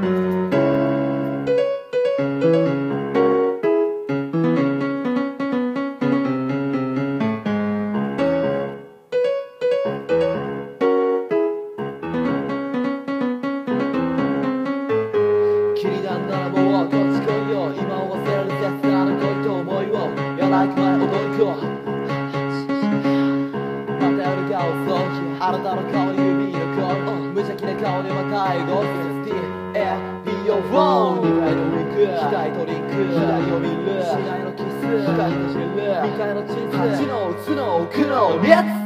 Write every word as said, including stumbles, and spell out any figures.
気になんだらもうこっち来いよ。今を忘れる絶対の恋と思いをやらく前踊り子。また夜が遅い。あなたの顔に指の声、無邪気な顔でまた動く エスティーエービーオーフォー にかいのウィッグ、左とリンク、左を見る、市内のキス、光閉じる、にかいのチンス、8の打つの奥のレッツ